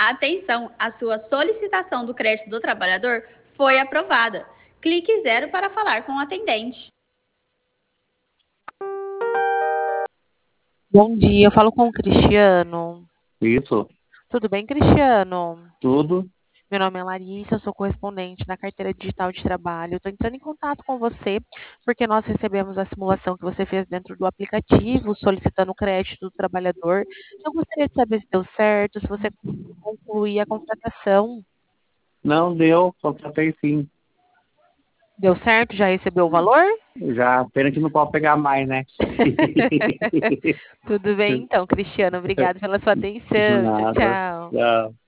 Atenção, a sua solicitação do crédito do trabalhador foi aprovada. Clique 0 para falar com o atendente. Bom dia, eu falo com o Cristiano. Isso, Tudo bem, Cristiano? tudo. Meu nome é Larissa, eu sou correspondente da Carteira Digital de Trabalho. Estou entrando em contato com você porque nós recebemos a simulação que você fez dentro do aplicativo, solicitando o crédito do trabalhador. Eu gostaria de saber se deu certo, se você conseguiu concluir a contratação. Não deu, contratei sim. Deu certo? Já recebeu o valor? Já, pena que não pode pegar mais, né? Tudo bem, então, Cristiano. Obrigado pela sua atenção. Tchau, Nada. tchau. Tchau.